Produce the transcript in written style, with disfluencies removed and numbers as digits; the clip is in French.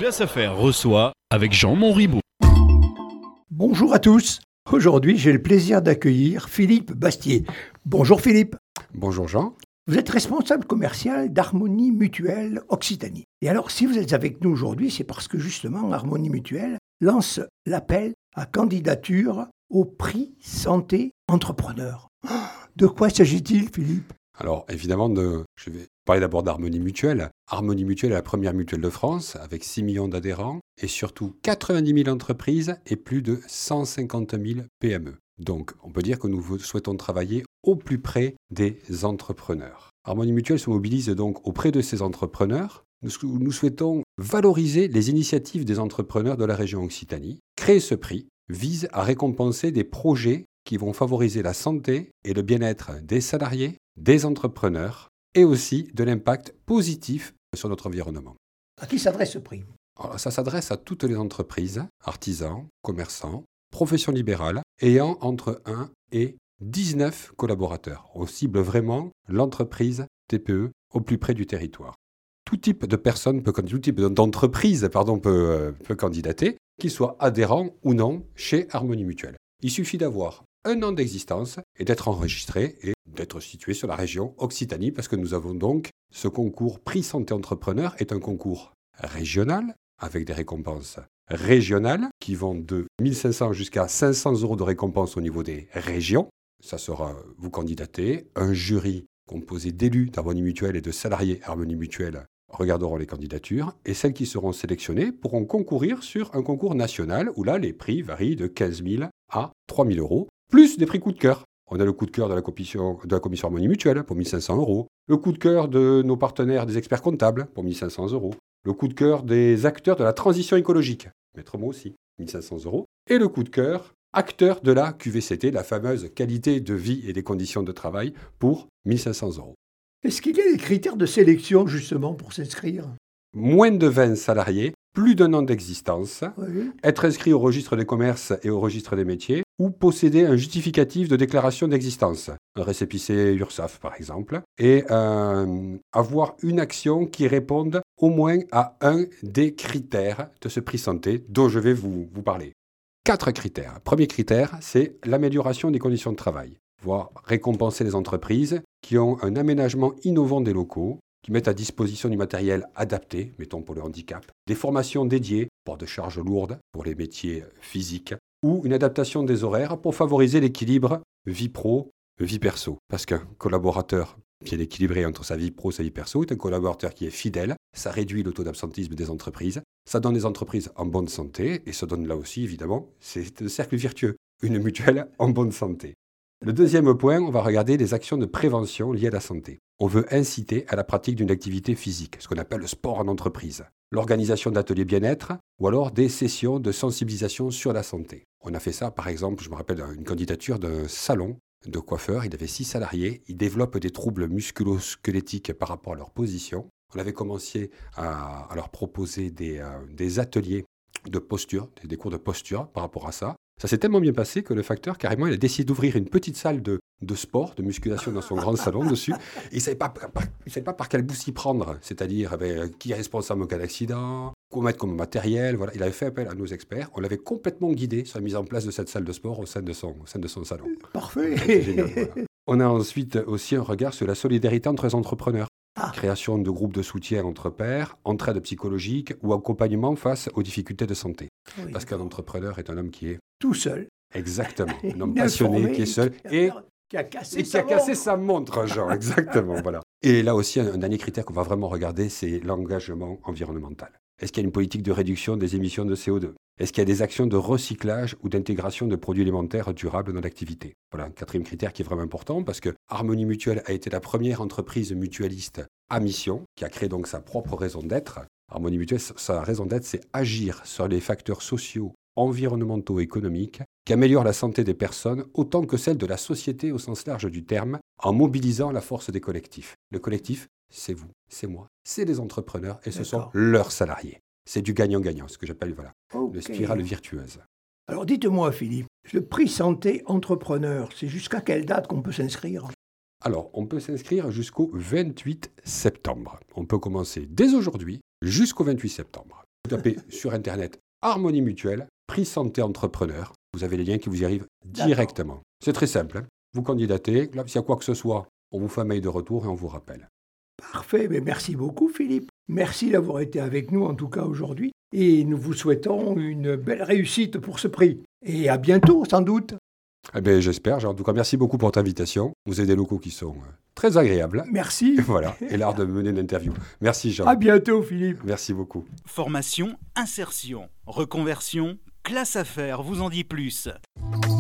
Place à faire reçoit avec Jean Monribot. Bonjour à tous. Aujourd'hui, j'ai le plaisir d'accueillir Philippe Bastier. Bonjour Philippe. Bonjour Jean. Vous êtes responsable commercial d'Harmonie Mutuelle Occitanie. Et alors, si vous êtes avec nous aujourd'hui, c'est parce que justement, Harmonie Mutuelle lance l'appel à candidature au prix Santé Entrepreneur. De quoi s'agit-il, Philippe ? Alors évidemment, je vais parler d'abord d'Harmonie Mutuelle. Harmonie Mutuelle est la première mutuelle de France avec 6 millions d'adhérents et surtout 90 000 entreprises et plus de 150 000 PME. Donc on peut dire que nous souhaitons travailler au plus près des entrepreneurs. Harmonie Mutuelle se mobilise donc auprès de ces entrepreneurs. Nous souhaitons valoriser les initiatives des entrepreneurs de la région Occitanie. Créer ce prix vise à récompenser des projets qui vont favoriser la santé et le bien-être des salariés, des entrepreneurs et aussi de l'impact positif sur notre environnement. À qui s'adresse ce prix ? Alors, ça s'adresse à toutes les entreprises, artisans, commerçants, professions libérales ayant entre 1 et 19 collaborateurs. On cible vraiment l'entreprise TPE au plus près du territoire. Tout type de personne tout type d'entreprise peut candidater, qu'il soit adhérent ou non chez Harmonie Mutuelle. Il suffit d'avoir 1 an d'existence et d'être enregistré et d'être situé sur la région Occitanie parce que nous avons donc ce concours Prix Santé Entrepreneur est un concours régional avec des récompenses régionales qui vont de 1 500 jusqu'à 500 € de récompense au niveau des régions. Ça sera, vous candidatez, un jury composé d'élus d'Harmonie Mutuelle et de salariés Harmonie Mutuelle regarderont les candidatures et celles qui seront sélectionnées pourront concourir sur un concours national où là les prix varient de 15 000 à 3 000 €, plus des prix coup de cœur. On a le coup de cœur de la commission Harmonie Mutuelle pour 1 500 €, le coup de cœur de nos partenaires des experts comptables pour 1 500 €, le coup de cœur des acteurs de la transition écologique, maître mot aussi, 1 500 €, et le coup de cœur acteurs de la QVCT, la fameuse qualité de vie et des conditions de travail pour 1 500 €. Est-ce qu'il y a des critères de sélection justement pour s'inscrire ? Moins de 20 salariés, plus d'1 an d'existence, Oui. être inscrit au registre des commerces et au registre des métiers, ou posséder un justificatif de déclaration d'existence, un récépissé URSSAF par exemple, et avoir une action qui réponde au moins à un des critères de ce prix santé dont je vais vous parler. 4 critères. Premier critère, c'est l'amélioration des conditions de travail, voire récompenser les entreprises qui ont un aménagement innovant des locaux, qui mettent à disposition du matériel adapté, mettons pour le handicap, des formations dédiées pour de charges lourdes, pour les métiers physiques, ou une adaptation des horaires pour favoriser l'équilibre vie pro, vie perso. Parce qu'un collaborateur bien équilibré entre sa vie pro et sa vie perso est un collaborateur qui est fidèle, ça réduit le taux d'absentisme des entreprises, ça donne des entreprises en bonne santé, et ça donne là aussi, évidemment, c'est un cercle vertueux, une mutuelle en bonne santé. Le deuxième point, on va regarder les actions de prévention liées à la santé. On veut inciter à la pratique d'une activité physique, ce qu'on appelle le sport en entreprise, l'organisation d'ateliers bien-être ou alors des sessions de sensibilisation sur la santé. On a fait ça, par exemple, je me rappelle une candidature d'un salon de coiffeurs, il avait 6 salariés, ils développent des troubles musculo-squelettiques par rapport à leur position. On avait commencé à leur proposer des ateliers de posture, des cours de posture par rapport à ça. Ça s'est tellement bien passé que le facteur, carrément, il a décidé d'ouvrir une petite salle de sport, de musculation dans son grand salon dessus. Et il ne savait pas par quel bout s'y prendre. C'est-à-dire, qui est responsable en cas d'accident, quoi mettre comme matériel. Voilà. Il avait fait appel à nos experts. On l'avait complètement guidé sur la mise en place de cette salle de sport au sein de son salon. Parfait. C'était génial, voilà. On a ensuite aussi un regard sur la solidarité entre les entrepreneurs. Création de groupes de soutien entre pairs, entraide psychologique ou accompagnement face aux difficultés de santé. Oui, parce qu'un entrepreneur est un homme qui est tout seul. Exactement, un homme passionné qui est seul et qui a cassé qui a cassé sa montre, Jean, exactement, voilà. Et là aussi, un dernier critère qu'on va vraiment regarder, c'est l'engagement environnemental. Est-ce qu'il y a une politique de réduction des émissions de CO2 ? Est-ce qu'il y a des actions de recyclage ou d'intégration de produits alimentaires durables dans l'activité ? Voilà, un 4e critère qui est vraiment important parce que Harmonie Mutuelle a été la première entreprise mutualiste à mission qui a créé donc sa propre raison d'être. Harmonie Mutuelle, sa raison d'être, c'est agir sur les facteurs sociaux, environnementaux et économiques qui améliorent la santé des personnes autant que celle de la société au sens large du terme en mobilisant la force des collectifs. Le collectif, c'est vous, c'est moi, c'est les entrepreneurs et ce sont leurs salariés. C'est du gagnant-gagnant, ce que j'appelle le spirale virtueuse. Alors dites-moi Philippe, le prix santé entrepreneur, c'est jusqu'à quelle date qu'on peut s'inscrire ? Alors, on peut s'inscrire jusqu'au 28 septembre. On peut commencer dès aujourd'hui jusqu'au 28 septembre. tapez sur Internet Harmonie Mutuelle, prix santé entrepreneur. Vous avez les liens qui vous y arrivent directement. C'est très simple. Hein. Vous candidatez. Là, s'il y a quoi que ce soit, on vous fait un mail de retour et on vous rappelle. Parfait, mais merci beaucoup Philippe. Merci d'avoir été avec nous en tout cas aujourd'hui. Et nous vous souhaitons une belle réussite pour ce prix. Et à bientôt sans doute. Eh bien, j'espère. En tout cas, merci beaucoup pour votre invitation. Vous avez des locaux qui sont très agréables. Merci. Voilà, et l'art de mener une interview. Merci Jean. À bientôt Philippe. Merci beaucoup. Formation, insertion, reconversion, classe affaires vous en dit plus.